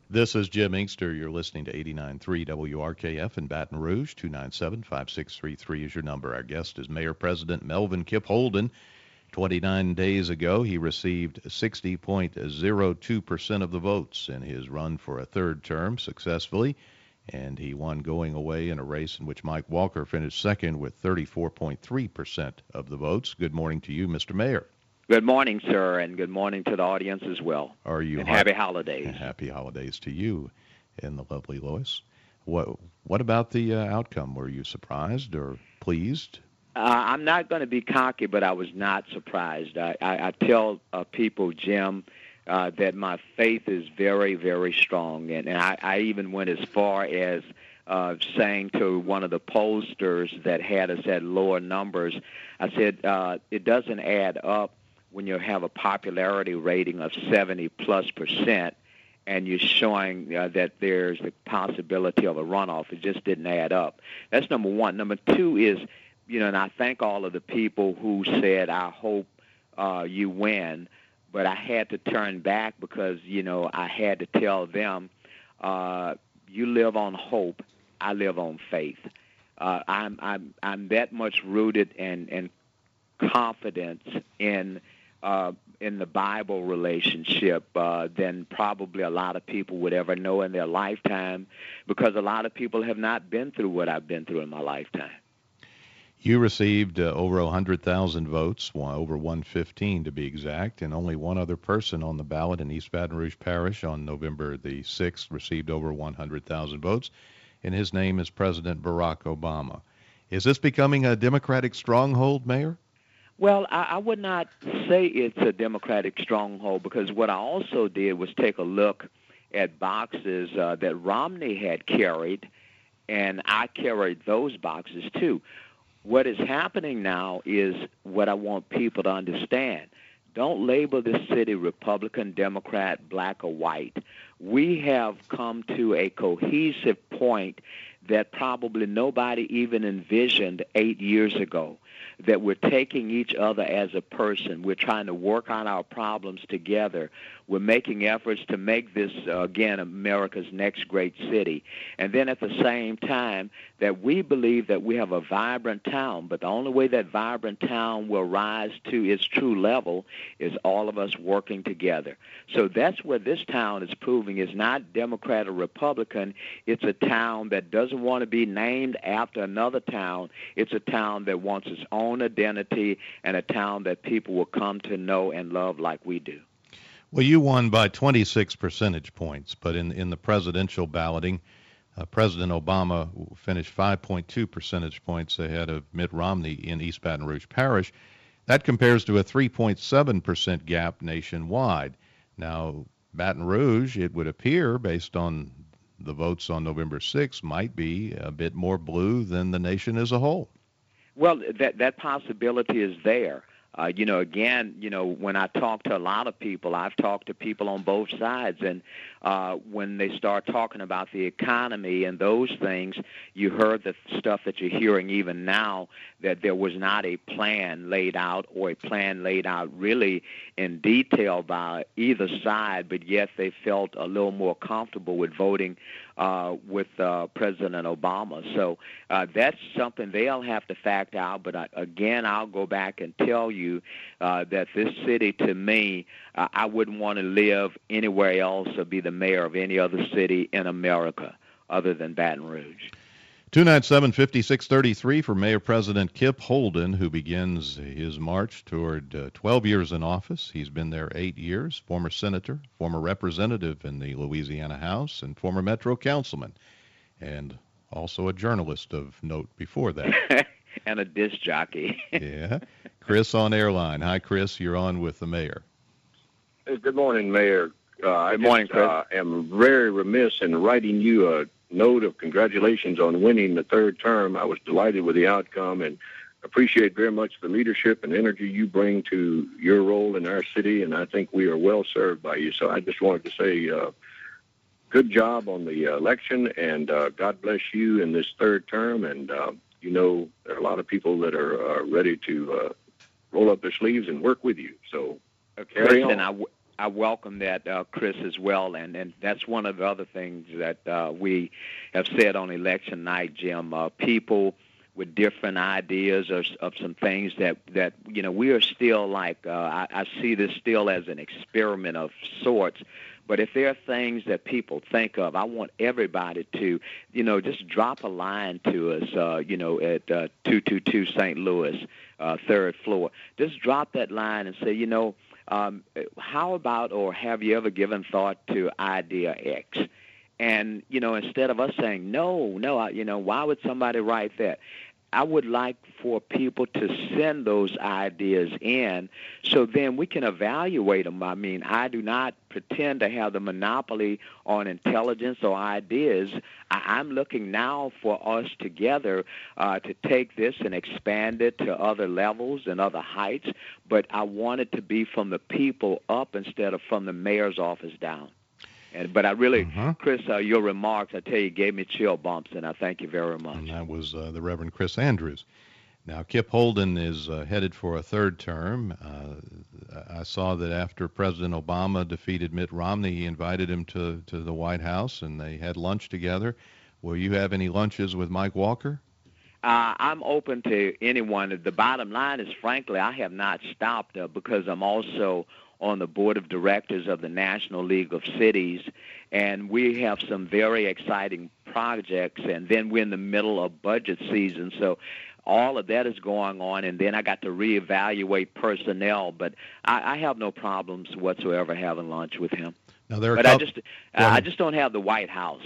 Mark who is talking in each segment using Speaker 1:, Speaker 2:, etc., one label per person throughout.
Speaker 1: This is Jim Inkster. You're listening to 89.3 WRKF in Baton Rouge. 297-5633 is your number. Our guest is Mayor President Melvin Kip Holden. 29 days ago, he received 60.02% of the votes in his run for a third term successfully, and he won going away in a race in which Mike Walker finished second with 34.3% of the votes. Good morning to you, Mr. Mayor.
Speaker 2: Good morning, sir, and good morning to the audience as well.
Speaker 1: Are you
Speaker 2: happy holidays?
Speaker 1: Happy holidays to you and the lovely Lois. What about the outcome? Were you surprised or pleased?
Speaker 2: I'm not going to be cocky, but I was not surprised. I tell people, Jim, that my faith is very, very strong, and I even went as far as saying to one of the pollsters that had us at lower numbers, I said, it doesn't add up when you have a popularity rating of 70+% and you're showing that there's the possibility of a runoff. It just didn't add up. That's number one. Number two is, and I thank all of the people who said, I hope you win, but I had to turn back because, I had to tell them, you live on hope, I live on faith. I'm that much rooted and confidence in the Bible relationship than probably a lot of people would ever know in their lifetime, because a lot of people have not been through what I've been through in my lifetime.
Speaker 1: You received over 100,000 votes, over 115 to be exact, and only one other person on the ballot in East Baton Rouge Parish on November the 6th received over 100,000 votes, and his name is President Barack Obama. Is this becoming a Democratic stronghold, Mayor?
Speaker 2: Well, I would not say it's a Democratic stronghold, because what I also did was take a look at boxes that Romney had carried, and I carried those boxes too. What is happening now is what I want people to understand. Don't label this city Republican, Democrat, black, or white. We have come to a cohesive point that probably nobody even envisioned 8 years ago, that we're taking each other as a person. We're trying to work on our problems together. We're making efforts to make this, again, America's next great city. And then at the same time, that we believe that we have a vibrant town, but the only way that vibrant town will rise to its true level is all of us working together. So that's what this town is proving is not Democrat or Republican. It's a town that doesn't want to be named after another town. It's a town that wants its own identity, and a town that people will come to know and love like we do.
Speaker 1: Well, you won by 26 percentage points, but in the presidential balloting, President Obama finished 5.2 percentage points ahead of Mitt Romney in East Baton Rouge Parish. That compares to a 3.7% gap nationwide. Now, Baton Rouge, it would appear, based on the votes on November 6th, might be a bit more blue than the nation as a whole.
Speaker 2: Well, that possibility is there. When I talk to a lot of people, I've talked to people on both sides, and when they start talking about the economy and those things, you heard the stuff that you're hearing even now, that there was not a plan laid out, or a plan laid out really in detail by either side, but yet they felt a little more comfortable with voting with President Obama. So that's something they'll have to factor out. But again, I'll go back and tell you that this city, to me, I wouldn't want to live anywhere else or be the mayor of any other city in America other than Baton Rouge.
Speaker 1: 297-5633 for Mayor President Kip Holden, who begins his march toward 12 years in office. He's been there 8 years, former senator, former representative in the Louisiana House, and former Metro councilman, and also a journalist of note before that.
Speaker 2: And a disc jockey.
Speaker 1: Yeah. Chris on airline. Hi, Chris. You're on with the mayor.
Speaker 3: Good morning, Mayor.
Speaker 2: Good morning, Chris.
Speaker 3: I am very remiss in writing you a note of congratulations on winning the third term. I was delighted with the outcome and appreciate very much the leadership and energy you bring to your role in our city, and I think we are well served by you. So I just wanted to say good job on the election, and God bless you in this third term. And, there are a lot of people that are ready to roll up their sleeves and work with you. So carry on.
Speaker 2: Listen, I welcome that, Chris, as well, and that's one of the other things that we have said on election night, Jim. People with different ideas of some things that we are still like, I see this still as an experiment of sorts. But if there are things that people think of, I want everybody to, just drop a line to us, at 222 St. Louis, 3rd floor. Just drop that line and say, how about, or have you ever given thought to idea X? And, instead of us saying, no, why would somebody write that? I would like for people to send those ideas in so then we can evaluate them. I mean, I do not pretend to have the monopoly on intelligence or ideas. I'm looking now for us together to take this and expand it to other levels and other heights, but I want it to be from the people up instead of from the mayor's office down. But I really, Chris, your remarks, I tell you, gave me chill bumps, and I thank you very much.
Speaker 1: And that was the Reverend Chris Andrews. Now, Kip Holden is headed for a third term. I saw that after President Obama defeated Mitt Romney, he invited him to the White House, and they had lunch together. Will you have any lunches with Mike Walker?
Speaker 2: I'm open to anyone. The bottom line is, frankly, I have not stopped because I'm also on the board of directors of the National League of Cities, and we have some very exciting projects, and then we're in the middle of budget season, so all of that is going on, and then I got to reevaluate personnel, but I have no problems whatsoever having lunch with him.
Speaker 1: Now, there are
Speaker 2: I just don't have the White House.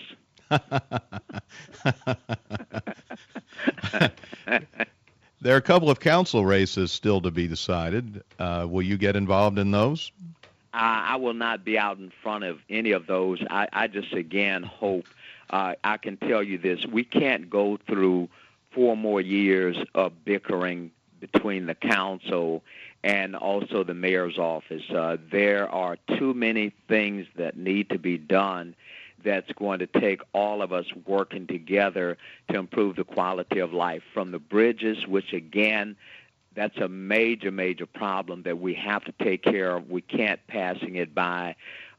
Speaker 1: There are a couple of council races still to be decided. Will you get involved in those?
Speaker 2: I will not be out in front of any of those. I just, again, hope I can tell you this. We can't go through 4 more years of bickering between the council and also the mayor's office. There are too many things that need to be done that's going to take all of us working together to improve the quality of life. From the bridges, which, again, that's a major, major problem that we have to take care of. We can't passing it by,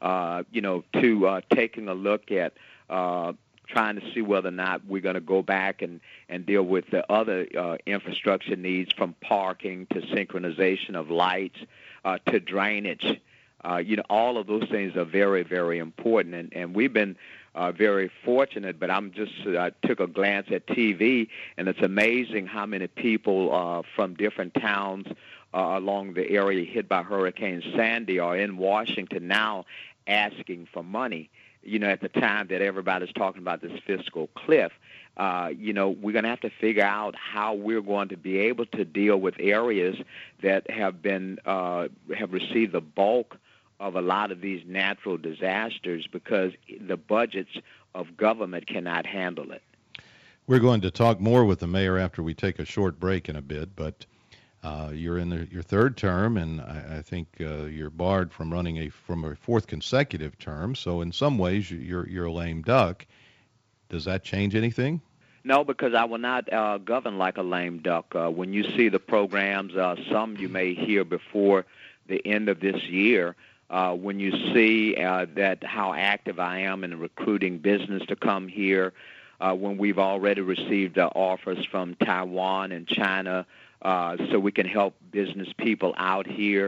Speaker 2: to taking a look at trying to see whether or not we're going to go back and deal with the other infrastructure needs, from parking to synchronization of lights to drainage. All of those things are very, very important, and we've been very fortunate, but I took a glance at TV, and it's amazing how many people from different towns along the area hit by Hurricane Sandy are in Washington now asking for money. At the time that everybody's talking about this fiscal cliff, we're going to have to figure out how we're going to be able to deal with areas that have received the bulk of a lot of these natural disasters because the budgets of government cannot handle it.
Speaker 1: We're going to talk more with the mayor after we take a short break in a bit, but you're in your third term, and I think you're barred from running from a fourth consecutive term, so in some ways you're a lame duck. Does that change anything?
Speaker 2: No, because I will not govern like a lame duck. When you see the programs, some you may hear before the end of this year, when you see that how active I am in recruiting business to come here, when we've already received offers from Taiwan and China, so we can help business people out here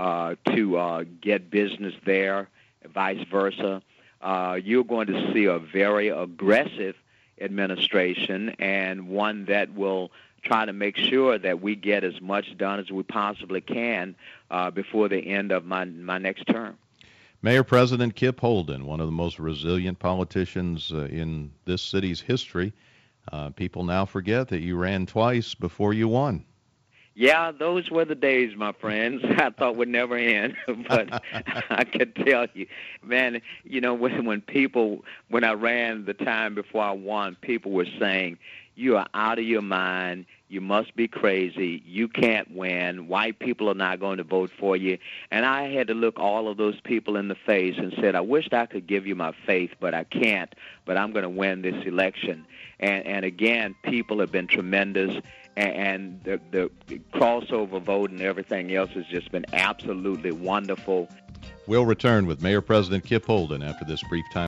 Speaker 2: to get business there, vice versa. You're going to see a very aggressive administration, and one that will try to make sure that we get as much done as we possibly can before the end of my next term.
Speaker 1: Mayor President Kip Holden, one of the most resilient politicians in this city's history. People now forget that you ran twice before you won.
Speaker 2: Yeah, those were the days, my friends. I thought would never end, but I can tell you, man, when I ran the time before I won, people were saying, you are out of your mind. You must be crazy. You can't win. White people are not going to vote for you. And I had to look all of those people in the face and said, I wished I could give you my faith, but I can't. But I'm going to win this election. And again, people have been tremendous. And the crossover vote and everything else has just been absolutely wonderful.
Speaker 1: We'll return with Mayor President Kip Holden after this brief time.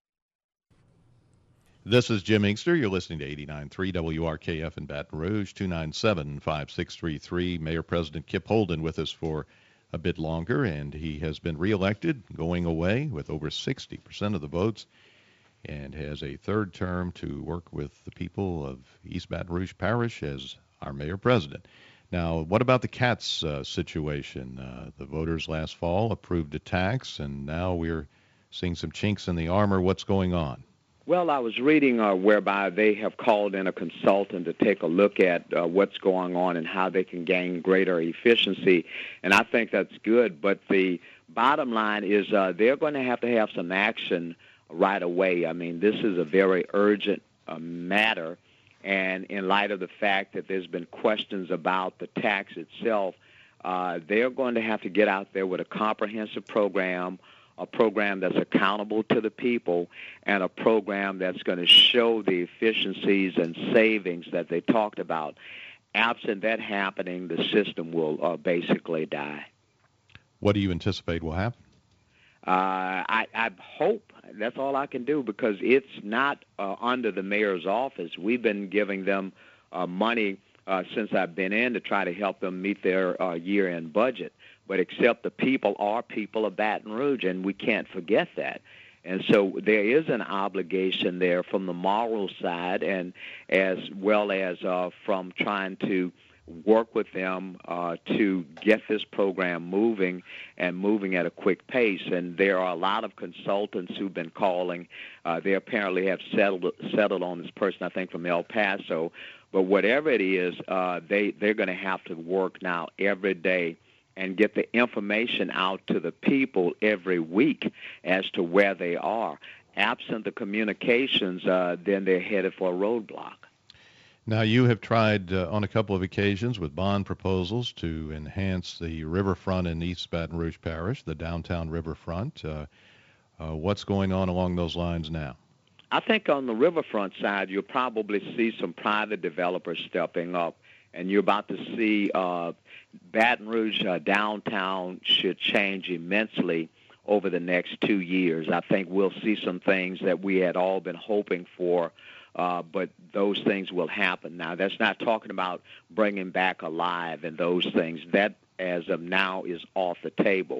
Speaker 1: This is Jim Inkster. You're listening to 89.3 WRKF in Baton Rouge, 297-5633. Mayor President Kip Holden with us for a bit longer, and he has been reelected, going away with over 60% of the votes, and has a third term to work with the people of East Baton Rouge Parish as our mayor president. Now, what about the cats situation? The voters last fall approved a tax, and now we're seeing some chinks in the armor. What's going on?
Speaker 2: Well, I was reading whereby they have called in a consultant to take a look at what's going on and how they can gain greater efficiency, and I think that's good. But the bottom line is they're going to have some action right away. I mean, this is a very urgent matter, and in light of the fact that there's been questions about the tax itself, they're going to have to get out there with a comprehensive program, a program that's accountable to the people, and a program that's going to show the efficiencies and savings that they talked about. Absent that happening, the system will basically die.
Speaker 1: What do you anticipate will happen?
Speaker 2: I hope. That's all I can do, because it's not under the mayor's office. We've been giving them money since I've been in to try to help them meet their year-end budget. But except the people are people of Baton Rouge, and we can't forget that. And so there is an obligation there from the moral side, and as well as from trying to work with them to get this program moving and moving at a quick pace. And there are a lot of consultants who've been calling. They apparently have settled on this person, I think, from El Paso. But whatever it is, they're going to have to work now every day and get the information out to the people every week as to where they are. Absent the communications, then they're headed for a roadblock.
Speaker 1: Now, you have tried on a couple of occasions with bond proposals to enhance the riverfront in East Baton Rouge Parish, the downtown riverfront. What's going on along those lines now?
Speaker 2: I think on the riverfront side, you'll probably see some private developers stepping up, and you're about to see Baton Rouge downtown should change immensely over the next 2 years. I think we'll see some things that we had all been hoping for, but those things will happen. Now, that's not talking about bringing back Alive and those things. That, as of now, is off the table.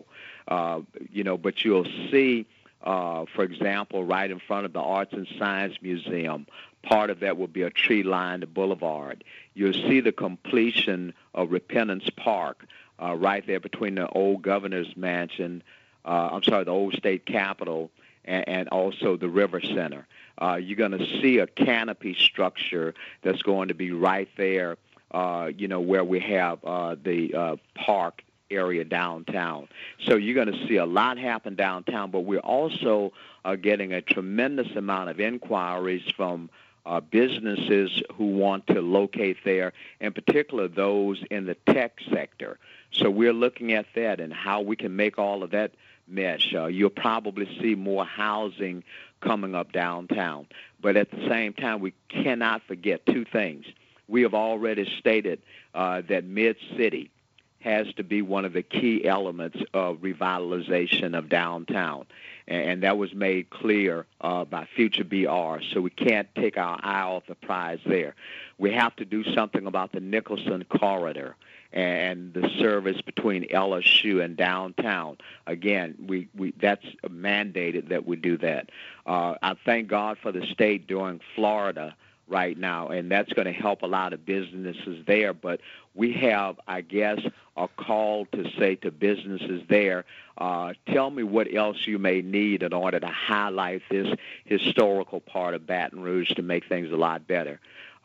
Speaker 2: But you'll see, for example, right in front of the Arts and Science Museum, part of that will be a tree-lined boulevard. You'll see the completion of Repentance Park right there between the old governor's mansion, the old state capitol, and also the River Center. You're going to see a canopy structure that's going to be right there, where we have the park area downtown. So you're going to see a lot happen downtown, but we're also getting a tremendous amount of inquiries from businesses who want to locate there, in particular those in the tech sector. So we're looking at that and how we can make all of that mesh. You'll probably see more housing coming up downtown. But at the same time, we cannot forget two things. We have already stated that Mid-City has to be one of the key elements of revitalization of downtown. And that was made clear by Future BR, so we can't take our eye off the prize there. We have to do something about the Nicholson Corridor and the service between LSU and downtown. Again, we that's mandated that we do that. I thank God for the state doing Florida right now, and that's going to help a lot of businesses there. But we have, I guess, a call to say to businesses there, tell me what else you may need in order to highlight this historical part of Baton Rouge to make things a lot better.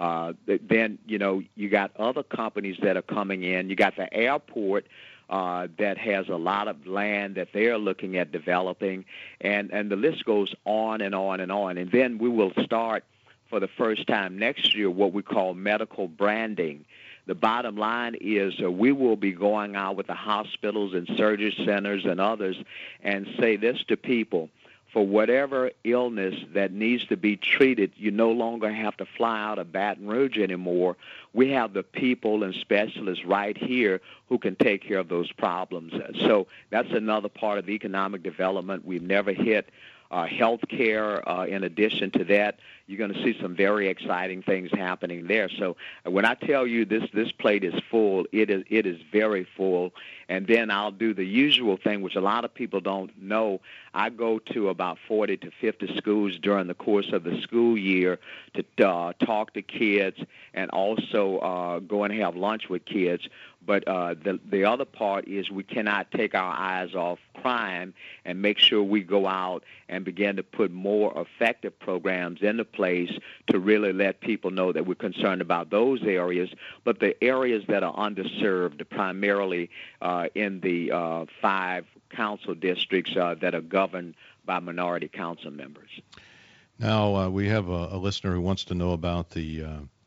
Speaker 2: Then, you got other companies that are coming in. You got the airport that has a lot of land that they're looking at developing, and the list goes on and on and on. And then we will start for the first time next year what we call medical branding. The bottom line is we will be going out with the hospitals and surgery centers and others and say this to people. for whatever illness that needs to be treated, you no longer have to fly out of Baton Rouge anymore. We have the people and specialists right here who can take care of those problems. So that's another part of economic development. We've never hit health care. In addition to that, you're going to see some very exciting things happening there. So when I tell you this plate is full, it is very full. And then I'll do the usual thing, which a lot of people don't know. I go to about 40 to 50 schools during the course of the school year to talk to kids and also go and have lunch with kids. But the other part is we cannot take our eyes off crime and make sure we go out and begin to put more effective programs into place to really let people know that we're concerned about those areas. But the areas that are underserved, primarily in the 5 council districts that are governed by minority council members.
Speaker 1: Now, we have a listener who wants to know about the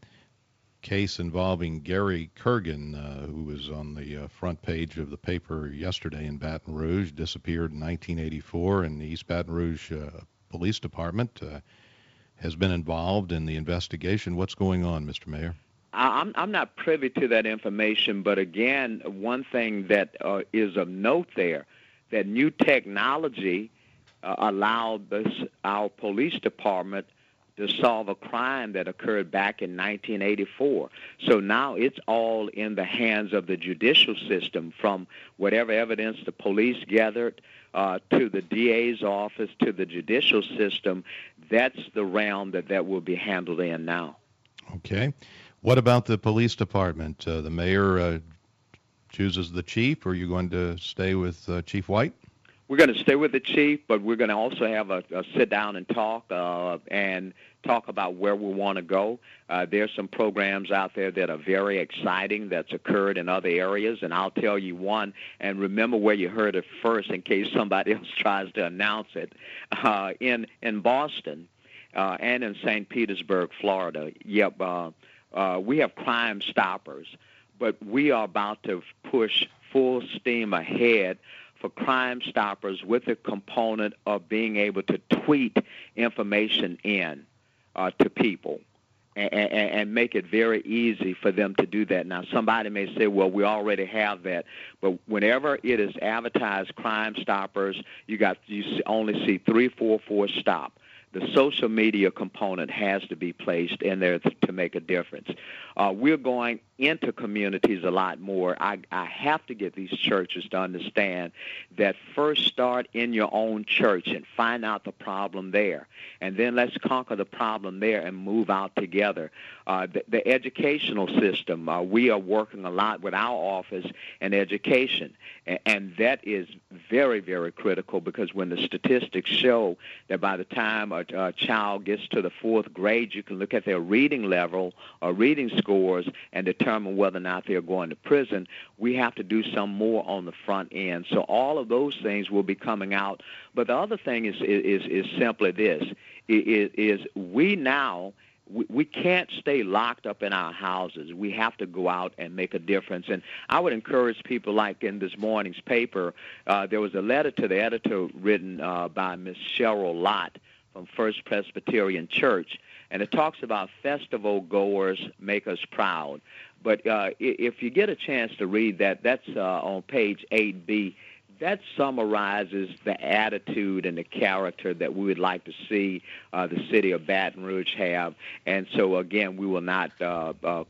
Speaker 1: case involving Gary Kurgan, who was on the front page of the paper yesterday in Baton Rouge, disappeared in 1984, and the East Baton Rouge Police Department has been involved in the investigation. What's going on, Mr. Mayor?
Speaker 2: I'm not privy to that information, but again, one thing that is of note there, that new technology allowed our police department to solve a crime that occurred back in 1984. So now it's all in the hands of the judicial system, from whatever evidence the police gathered to the DA's office to the judicial system. That's the realm that will be handled in now.
Speaker 1: Okay. What about the police department? The mayor chooses the chief, or are you going to stay with Chief White?
Speaker 2: We're going to stay with the chief, but we're going to also have a sit down and talk about where we want to go. There's some programs out there that are very exciting that's occurred in other areas, and I'll tell you one, and remember where you heard it first in case somebody else tries to announce it. In Boston and in St. Petersburg, Florida, we have Crime Stoppers, but we are about to push full steam ahead for Crime Stoppers with a component of being able to tweet information in to people and make it very easy for them to do that. Now, somebody may say, well, we already have that, but whenever it is advertised Crime Stoppers, you only see 344 stop. The social media component has to be placed in there to make a difference. We're going into communities a lot more. I have to get these churches to understand that first start in your own church and find out the problem there. And then let's conquer the problem there and move out together. The educational system, we are working a lot with our office in education. And that is very, very critical, because when the statistics show that by the time a child gets to the 4th grade, you can look at their reading level or reading scores and determine whether or not they're going to prison, we have to do some more on the front end. So all of those things will be coming out. But the other thing is simply this, is we now, we can't stay locked up in our houses. We have to go out and make a difference. And I would encourage people, like in this morning's paper, there was a letter to the editor written by Miss Cheryl Lott from First Presbyterian Church, and it talks about festival goers make us proud. But if you get a chance to read that, that's on page 8B. That summarizes the attitude and the character that we would like to see the city of Baton Rouge have. And so, again, we will not have to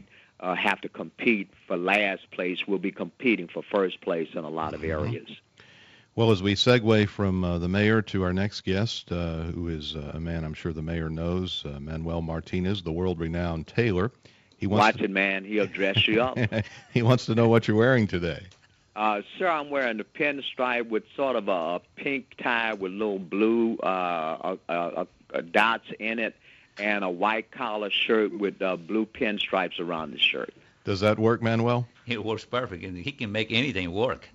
Speaker 2: compete for last place. We'll be competing for first place in a lot of areas.
Speaker 1: Well, as we segue from the mayor to our next guest, who is a man I'm sure the mayor knows, Manuel Martinez, the world-renowned tailor.
Speaker 2: Watch it, man. He'll dress you up.
Speaker 1: He wants to know what you're wearing today.
Speaker 2: Sir, I'm wearing the pinstripe with sort of a pink tie with little blue dots in it, and a white collar shirt with blue pinstripes around the shirt.
Speaker 1: Does that work, Manuel?
Speaker 4: It works perfect, and he can make anything work.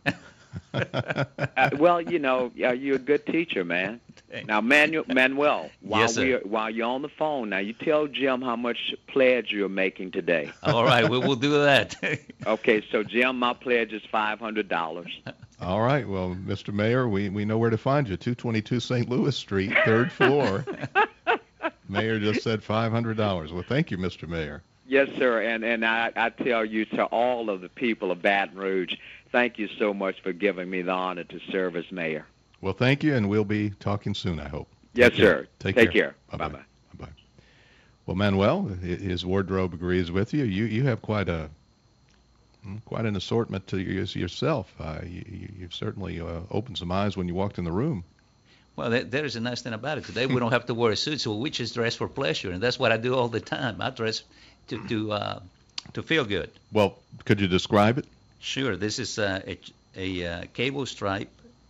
Speaker 2: Well, you're a good teacher, man. Now, Manuel, while you're on the phone, now you tell Jim how much pledge you're making today.
Speaker 4: All right, we will do that.
Speaker 2: Okay, so Jim, my pledge is $500.
Speaker 1: All right. Well, Mr. Mayor, we know where to find you. 222 St. Louis Street, third floor. Mayor just said $500. Well, thank you, Mr. Mayor.
Speaker 2: Yes, sir. And I tell you, to all of the people of Baton Rouge, thank you so much for giving me the honor to serve as mayor.
Speaker 1: Well, thank you, and we'll be talking soon, I hope.
Speaker 2: Yes, sir.
Speaker 1: Take
Speaker 2: care.
Speaker 1: Bye-bye.
Speaker 2: Bye-bye.
Speaker 1: Bye-bye. Well, Manuel, his wardrobe agrees with you. You have quite an assortment to yourself. You've certainly opened some eyes when you walked in the room.
Speaker 4: Well, there is a nice thing about it. Today we don't have to wear a suit, so we just dress for pleasure, and that's what I do all the time. I dress to feel good.
Speaker 1: Well, could you describe it?
Speaker 4: Sure. This is a cable stripe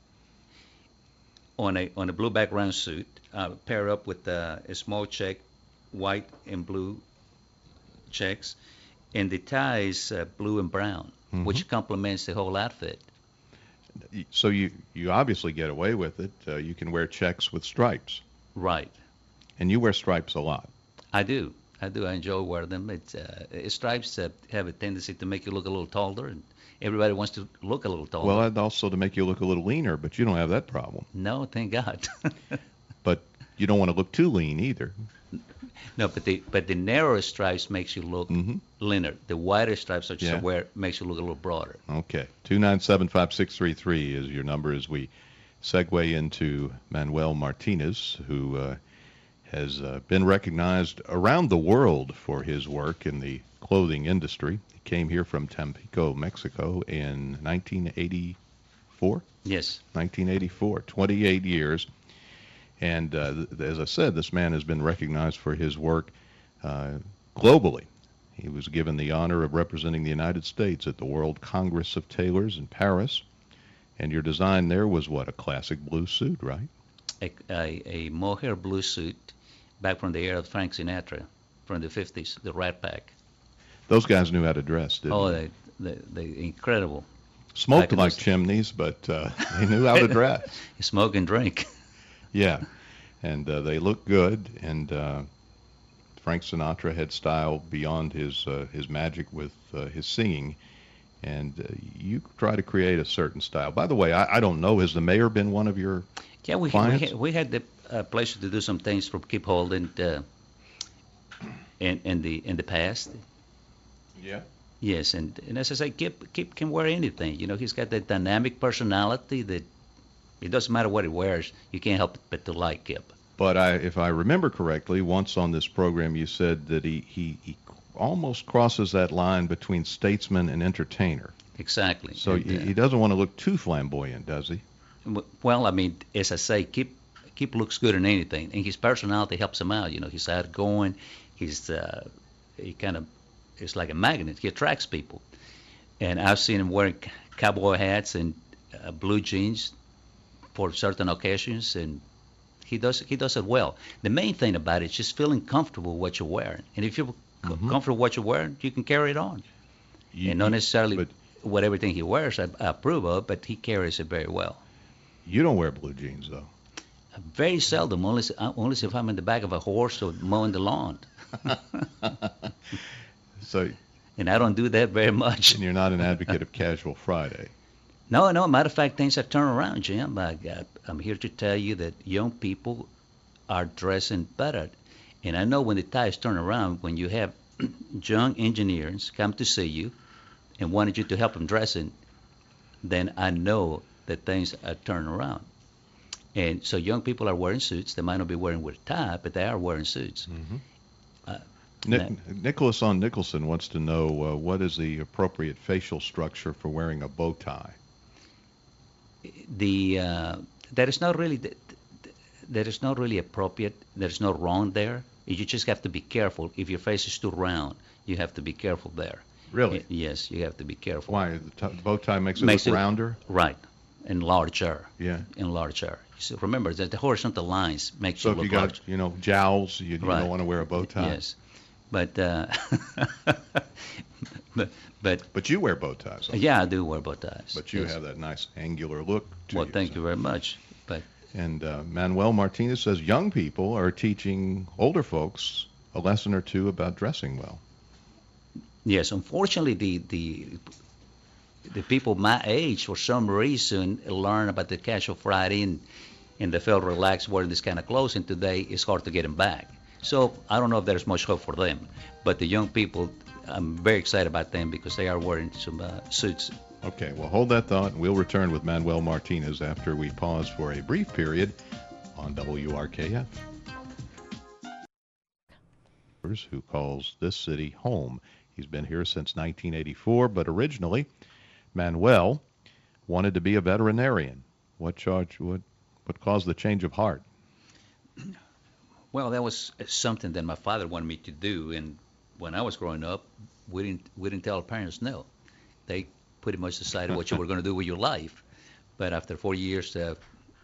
Speaker 4: on a blue background suit, paired up with a small check, white and blue checks, and the tie is blue and brown, which complements the whole outfit.
Speaker 1: So you obviously get away with it. You can wear checks with stripes.
Speaker 4: Right.
Speaker 1: And you wear stripes a lot.
Speaker 4: I do. I enjoy wearing them. Stripes have a tendency to make you look a little taller, and everybody wants to look a little taller.
Speaker 1: Well, and also to make you look a little leaner, but you don't have that problem.
Speaker 4: No, thank God.
Speaker 1: But you don't want to look too lean either.
Speaker 4: No, but the narrower stripes makes you look leaner. The wider stripes, such as I wear, makes you look a little broader.
Speaker 1: Okay. 297-5633 is your number as we segue into Manuel Martinez, who has been recognized around the world for his work in the clothing industry. He came here from Tampico, Mexico in 1984?
Speaker 4: Yes.
Speaker 1: 1984, 28 years. And as I said, this man has been recognized for his work globally. He was given the honor of representing the United States at the World Congress of Tailors in Paris. And your design there was what, a classic blue suit, right?
Speaker 4: A mohair blue suit back from the era of Frank Sinatra from the 50s, the Rat Pack.
Speaker 1: Those guys knew how to dress, didn't they?
Speaker 4: Oh, they incredible.
Speaker 1: Smoked like chimneys, but they knew how to dress.
Speaker 4: Smoke and drink.
Speaker 1: Yeah, and they look good, and Frank Sinatra had style beyond his magic with his singing, and you try to create a certain style. By the way, I don't know, has the mayor been one of your clients?
Speaker 4: we had the pleasure to do some things from Kip Holden in the past.
Speaker 1: Yeah.
Speaker 4: Yes, and as I say, Kip can wear anything. You know, he's got that dynamic personality that it doesn't matter what he wears, you can't help but to like Kip.
Speaker 1: But if I remember correctly, once on this program you said that he almost crosses that line between statesman and entertainer.
Speaker 4: Exactly.
Speaker 1: So he doesn't want to look too flamboyant, does he?
Speaker 4: Well, I mean, as I say, Kip looks good in anything, and his personality helps him out. You know, he's outgoing. He kind of is like a magnet. He attracts people. And I've seen him wearing cowboy hats and blue jeans for certain occasions, and he does it well. The main thing about it is just feeling comfortable with what you're wearing. And if you're comfortable with what you're wearing, you can carry it on. And not necessarily what everything he wears I approve of, but he carries it very well.
Speaker 1: You don't wear blue jeans, though.
Speaker 4: Very seldom, only if I'm in the back of a horse or mowing the lawn. And I don't do that very much.
Speaker 1: And you're not an advocate of Casual Friday.
Speaker 4: No. Matter of fact, things have turned around, Jim. I'm here to tell you that young people are dressing better. And I know when the tides turn around, when you have young engineers come to see you and wanted you to help them dressing, then I know that things are turning around. And so young people are wearing suits. They might not be wearing with a tie, but they are wearing suits.
Speaker 1: Nicholas on Nicholson wants to know what is the appropriate facial structure for wearing a bow tie?
Speaker 4: That is not really appropriate. There's no wrong there. You just have to be careful. If your face is too round, you have to be careful there.
Speaker 1: Really?
Speaker 4: Yes, you have to be careful.
Speaker 1: Why? The bow tie makes it look rounder?
Speaker 4: Right, and larger.
Speaker 1: Yeah.
Speaker 4: And larger. So remember that the horizontal lines makes you look large.
Speaker 1: So if you got, jowls, you don't want to wear a bow tie.
Speaker 4: Yes, but
Speaker 1: But you wear bow ties.
Speaker 4: Yeah, I do wear bow ties.
Speaker 1: But you have that nice angular look to you.
Speaker 4: Well, thank you very much.
Speaker 1: And Manuel Martinez says young people are teaching older folks a lesson or two about dressing well.
Speaker 4: Yes, unfortunately, the people my age, for some reason, learn about the casual Friday and they felt relaxed wearing this kind of clothes, and today it's hard to get them back. So I don't know if there's much hope for them. But the young people, I'm very excited about them because they are wearing some suits.
Speaker 1: Okay, well, hold that thought, and we'll return with Manuel Martinez after we pause for a brief period on WRKF. Who calls this city home. He's been here since 1984, but originally Manuel wanted to be a veterinarian. What caused the change of heart?
Speaker 4: Well, that was something that my father wanted me to do, and when I was growing up, we didn't tell our parents no. They pretty much decided what you were going to do with your life. But after 4 years of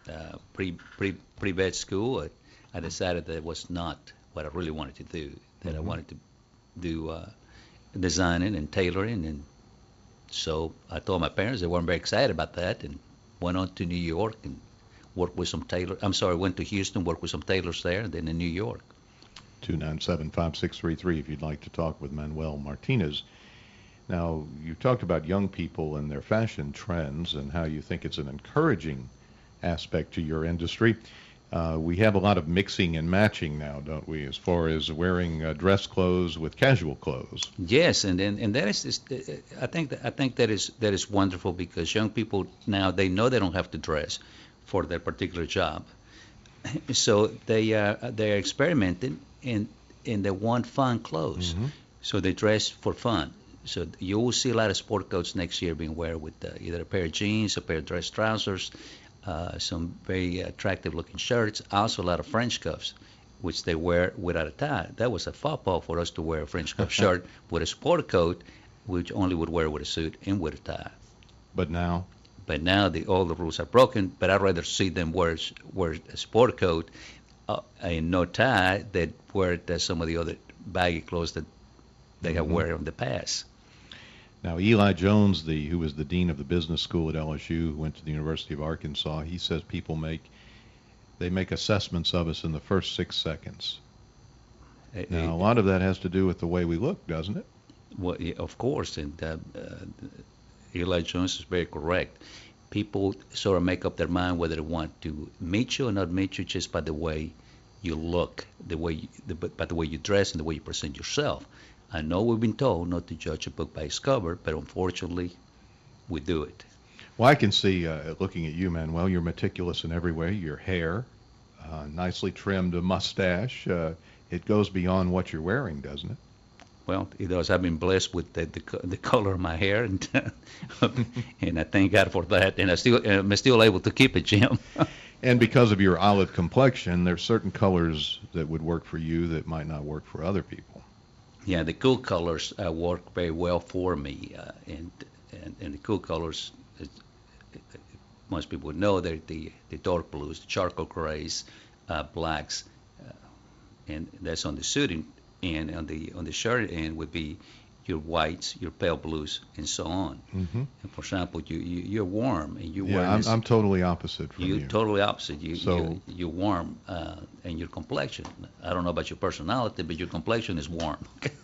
Speaker 4: pre-vet school, I decided that it was not what I really wanted to do. That I wanted to do designing and tailoring, and so I told my parents. They weren't very excited about that, and went on to New York and worked with some tailors. Went to Houston, worked with some tailors there, and then in New York.
Speaker 1: 297-5633 if you'd like to talk with Manuel Martinez. Now, you talked about young people and their fashion trends and how you think it's an encouraging aspect to your industry. We have a lot of mixing and matching now, don't we, as far as wearing dress clothes with casual clothes?
Speaker 4: Yes, and that is, I think that is wonderful, because young people now, they know they don't have to dress for their particular job, so they're experimenting and they want fun clothes, so they dress for fun. So you will see a lot of sport coats next year being worn with either a pair of jeans, a pair of dress trousers, some very attractive-looking shirts, also a lot of French cuffs, which they wear without a tie. That was a faux pas for us to wear a French cuff shirt with a sport coat, which only would wear with a suit and with a tie.
Speaker 1: But now?
Speaker 4: But now all the rules are broken, but I'd rather see them wear a sport coat and no tie than wear some of the other baggy clothes that they have worn in the past.
Speaker 1: Now, Eli Jones, who was the dean of the business school at LSU, who went to the University of Arkansas, he says people make assessments of us in the first 6 seconds. Now, a lot of that has to do with the way we look, doesn't it?
Speaker 4: Well, yeah, of course, and Eli Jones is very correct. People sort of make up their mind whether they want to meet you or not meet you just by the way you look, by the way you dress and the way you present yourself. I know we've been told not to judge a book by its cover, but unfortunately, we do it.
Speaker 1: Well, I can see, looking at you, Manuel, you're meticulous in every way. Your hair, nicely trimmed mustache. It goes beyond what you're wearing, doesn't it?
Speaker 4: Well, it does. I've been blessed with the color of my hair, and and I thank God for that. And I'm still able to keep it, Jim.
Speaker 1: And because of your olive complexion, there's certain colors that would work for you that might not work for other people.
Speaker 4: Yeah, the cool colors work very well for me, and the cool colors, most people would know, they're the dark blues, the charcoal grays, blacks, and that's on the suit, and on the shirt end would be your whites, your pale blues, and so on. Mm-hmm. And for example, you're warm, and you wear this.
Speaker 1: I'm totally opposite from you.
Speaker 4: You're totally opposite. You're warm, and your complexion. I don't know about your personality, but your complexion is warm.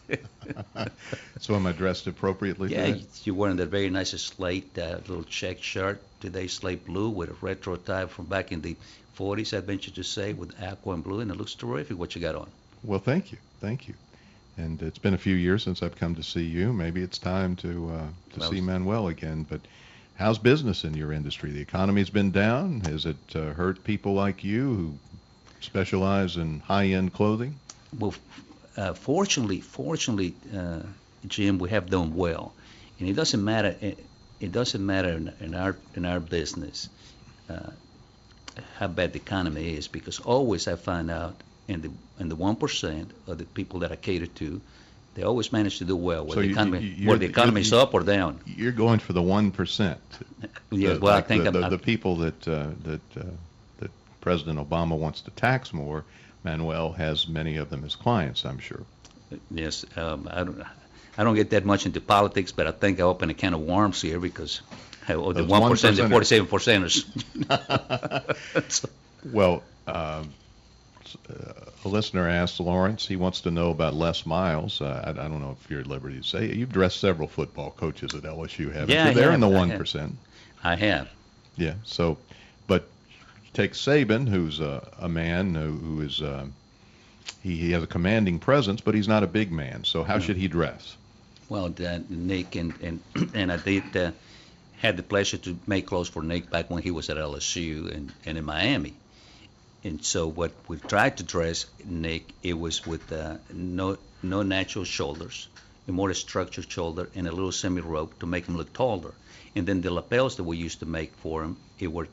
Speaker 1: So am I dressed appropriately?
Speaker 4: Yeah, you're wearing that very nice slate little check shirt today, slate blue with a retro tie from back in the 40s, I venture to say, with aqua and blue, and it looks terrific what you got on.
Speaker 1: Well, thank you. And it's been a few years since I've come to see you. Maybe it's time to see Manuel again. But how's business in your industry? The economy's been down. Has it hurt people like you who specialize in high-end clothing?
Speaker 4: Well, fortunately, Jim, we have done well, and it doesn't matter. It doesn't matter in our business how bad the economy is, because always I find out. And the 1% of the people that I cater to, they always manage to do well, whether the economy is up or down.
Speaker 1: You're going for the 1%.
Speaker 4: Yeah, well, I think
Speaker 1: the people that President Obama wants to tax more. Manuel has many of them as clients, I'm sure.
Speaker 4: Yes, I don't get that much into politics, but I think I open a can of worms here because the 1%, the 47%ers.
Speaker 1: Well. A listener asked Lawrence. He wants to know about Les Miles. I don't know if you're at liberty to say. You've dressed several football coaches at LSU, haven't
Speaker 4: Yeah,
Speaker 1: you? They're in the
Speaker 4: I
Speaker 1: 1%.
Speaker 4: I have.
Speaker 1: Yeah. So, but take Saban, who's a man who is he has a commanding presence, but he's not a big man. So how should he dress?
Speaker 4: Well, Nick and I did had the pleasure to make clothes for Nick back when he was at LSU and in Miami. And so what we tried to dress Nick, it was with no natural shoulders, a more structured shoulder and a little semi-rope to make him look taller. And then the lapels that we used to make for him, it were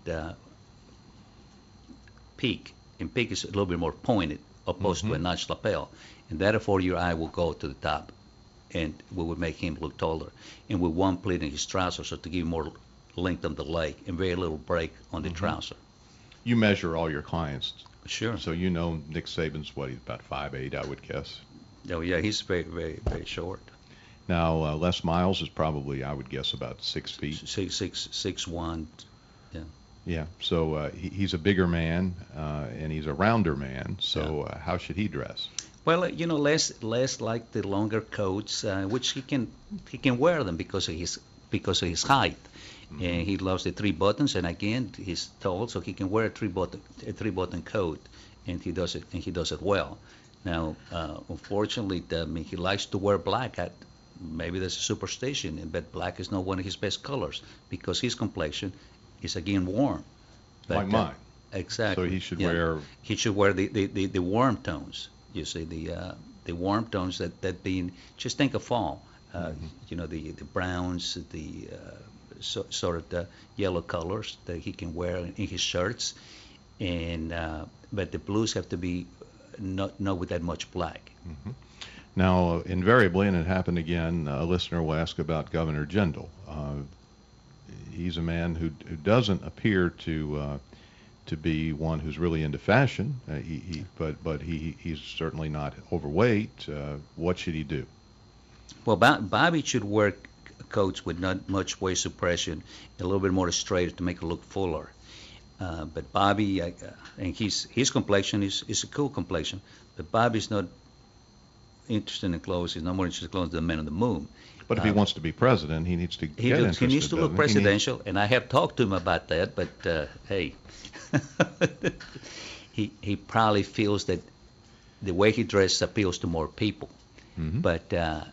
Speaker 4: peak. And peak is a little bit more pointed opposed to a notched lapel. And therefore your eye will go to the top. And we would make him look taller. And with one pleat in his trousers, so to give more length on the leg and very little break on the trouser.
Speaker 1: You measure all your clients.
Speaker 4: Sure.
Speaker 1: So you know Nick Saban's what, he's about 5'8", I would guess.
Speaker 4: Oh, yeah, he's very, very, very short.
Speaker 1: Now, Les Miles is probably, I would guess, about 6 feet.
Speaker 4: 6'1", yeah.
Speaker 1: Yeah, so he's a bigger man, and he's a rounder man. So how should he dress?
Speaker 4: Well, less like the longer coats, which he can wear them because of his height, and he loves the 3 buttons. And again, he's tall, so he can wear a 3-button coat, and he does it well. Now, unfortunately, he likes to wear black. Maybe there's a superstition, but black is not one of his best colors because his complexion is again warm. But,
Speaker 1: like mine.
Speaker 4: Exactly.
Speaker 1: So he should wear.
Speaker 4: He should wear the warm tones. You see the warm tones that being, just think of fall. You know, the browns, the sort of the yellow colors that he can wear in his shirts, and but the blues have to be not with that much black.
Speaker 1: Now, invariably, and it happened again, a listener will ask about Governor Jindal. He's a man who doesn't appear to be one who's really into fashion, but he's certainly not overweight. What should he do?
Speaker 4: Well, Bobby should wear coats with not much waist suppression, a little bit more straight to make it look fuller. But Bobby, and his complexion is a cool complexion, but Bobby's not interested in clothes. He's not more interested in clothes than the Man on the Moon.
Speaker 1: But if he wants to be president, he needs to get interested.
Speaker 4: He needs to look presidential, and I have talked to him about that. But hey, he probably feels that the way he dresses appeals to more people. But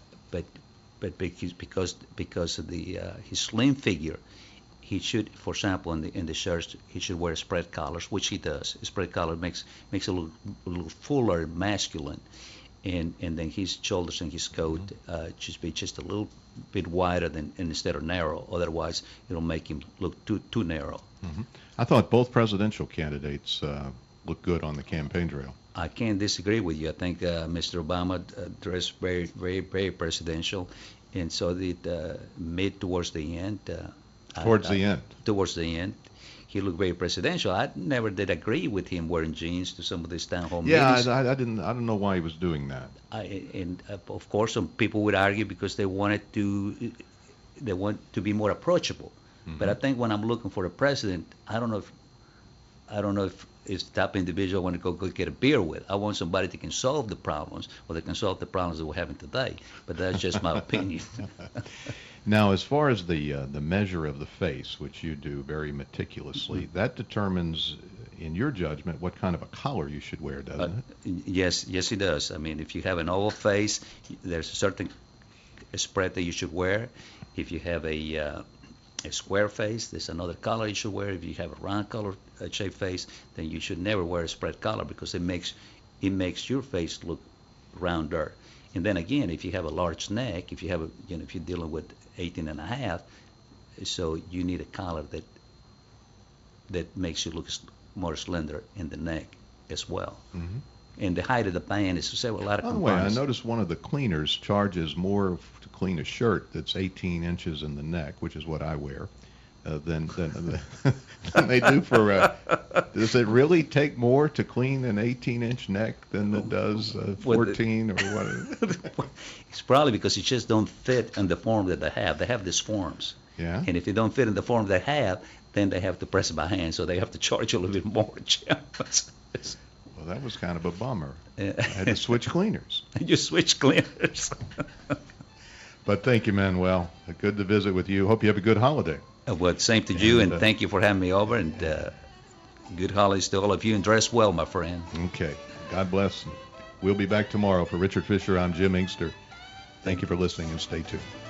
Speaker 4: because of his slim figure, he should, for example, in the shirts, he should wear spread collars, which he does. A spread collar makes it a little fuller, masculine. And then his shoulders and his coat should be just a little bit wider than instead of narrow. Otherwise, it'll make him look too narrow.
Speaker 1: I thought both presidential candidates look good on the campaign trail.
Speaker 4: I can't disagree with you. I think Mr. Obama dressed very, very, very presidential, and so did towards the end. Towards the end. He looked very presidential. I never did agree with him wearing jeans to some of these town hall meetings.
Speaker 1: Yeah, I don't know why he was doing that.
Speaker 4: Of course, some people would argue because they want to be more approachable. But I think when I'm looking for a president, I don't know if it's the type of individual I want to go get a beer with. I want somebody that can solve the problems, or that can solve the problems that we're having today. But that's just my opinion.
Speaker 1: Now, as far as the measure of the face, which you do very meticulously, that determines, in your judgment, what kind of a collar you should wear, doesn't it?
Speaker 4: Yes, it does. I mean, if you have an oval face, there's a certain spread that you should wear. If you have a square face, there's another collar you should wear. If you have a round collar shaped face, then you should never wear a spread collar because it makes your face look rounder. And then again, if you have a large neck, if you're dealing with 18 and a half, so you need a collar that makes you look more slender in the neck as well. And the height of the band is a lot of components.
Speaker 1: By the way, I noticed one of the cleaners charges more to clean a shirt that's 18 inches in the neck, which is what I wear, than they do for. Does it really take more to clean an 18-inch neck than it does 14 or what?
Speaker 4: It's probably because it just don't fit in the form that they have. They have these forms.
Speaker 1: Yeah.
Speaker 4: And if they don't fit in the form they have, then they have to press it by hand, so they have to charge a little bit more.
Speaker 1: Well, that was kind of a bummer.
Speaker 4: Yeah.
Speaker 1: I had to switch cleaners.
Speaker 4: You switch cleaners.
Speaker 1: But thank you, Manuel. Good to visit with you. Hope you have a good holiday.
Speaker 4: Well, same to you, and thank you for having me over, and good holidays to all of you, and dress well, my friend.
Speaker 1: Okay. God bless. We'll be back tomorrow. For Richard Fisher, I'm Jim Inkster. Thank you for listening, and stay tuned.